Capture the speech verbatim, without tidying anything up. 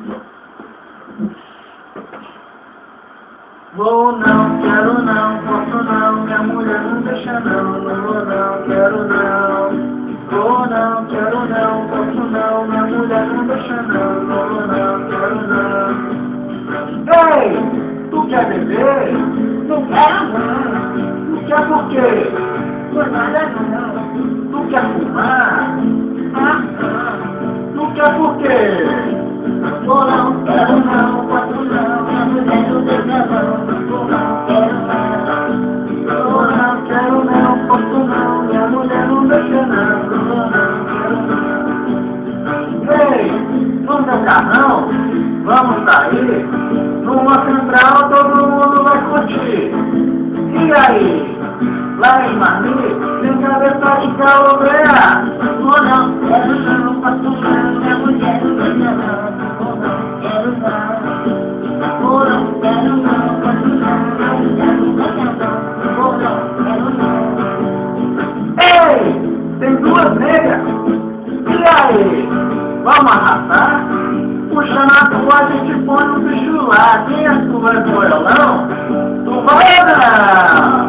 Vou não, quero não, posso não, minha mulher não deixa não, não vou não, quero não. Vou não, quero não, posso não, minha mulher não deixa não, não vou não, quero não. Ei, tu quer beber? Não quero não. Tu quer por quê? Por nada não. Tu quer fumar? Ah, não. Tu quer por quê? Vou não, quero não, posso não, minha mulher não deixa não, vou não, quero não. Vou não, quero não, posso não, minha mulher não deixa não, não vou não, quero não. Ei, no meu carrão, vamos sair, numa central todo mundo vai curtir. E aí, lá em Marli, tem cabeça de calobreia. Vou não, quero não, posso não, minha mulher não deixa não, vou não, quero não. Vou não, quero não, posso não, minha mulher não deixa não, vou não, quero não. Ei, tem duas negras. E aí, vamos arrasar? Puxando a tua, a gente põe o bicho lá. Quem é tu vai pro violão? Tu vai ou não?